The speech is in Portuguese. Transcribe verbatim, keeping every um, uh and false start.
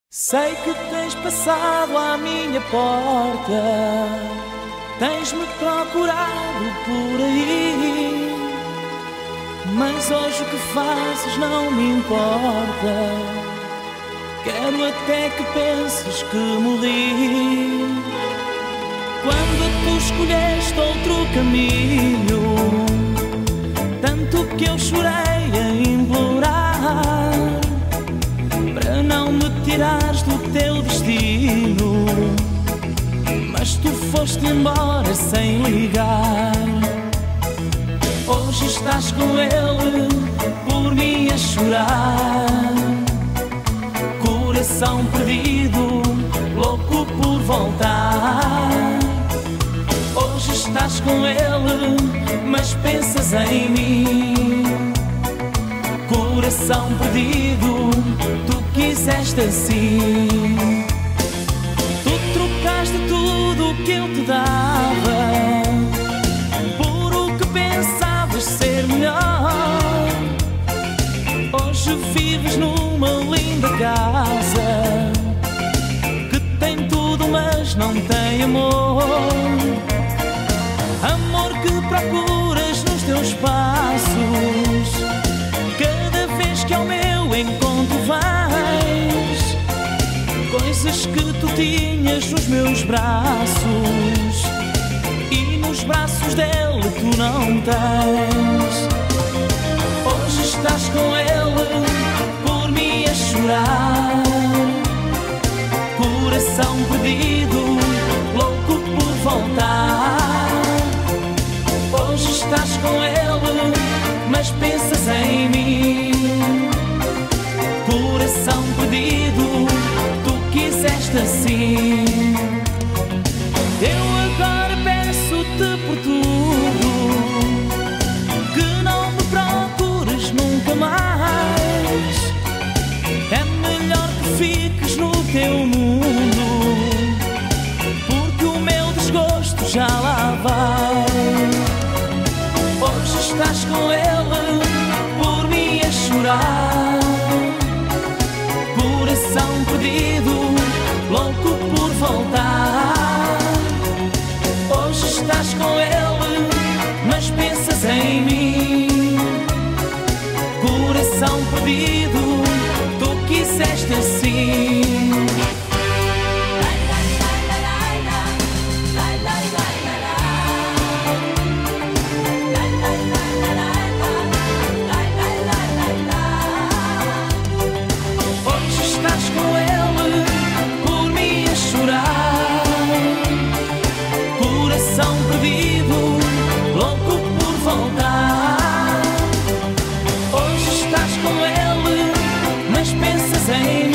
Sei que tens passado à minha porta, tens-me procurado por aí, mas hoje o que fazes não me importa. Quero até que penses que morri, quando tu escolheste outro caminho, tanto que eu chorei a implorar para não me tirares do teu destino, mas tu foste embora sem ligar. Hoje estás com ele, por mim a chorar, coração perdido, louco por voltar. Hoje estás com ele, mas pensas em mim, coração perdido, tu quiseste assim. Tu trocaste tudo o que eu te dava por o que pensavas ser melhor. Hoje vives numa linda casa que tem tudo, mas não tem amor. Amor que procuras nos teus passos, cada vez que ao meu encontro vais, coisas que tu tinhas nos meus braços e nos braços dele tu não tens. Hoje estás com ele, por mim a chorar, coração perdido, louco por voltar. Hoje estás com ele, mas pensas em mim, coração perdido, tu quiseste assim. Eu agora peço-te por tudo, que não me procures nunca mais. É melhor que fiques no teu mundo, porque o meu desgosto já lá vai. Hoje estás com ele, por mim a chorar, coração perdido, louco por voltar. Hoje estás com ele, mas pensas em mim, coração perdido, tu quiseste assim. Coração perdido, louco por voltar. Hoje estás com ele, mas pensas em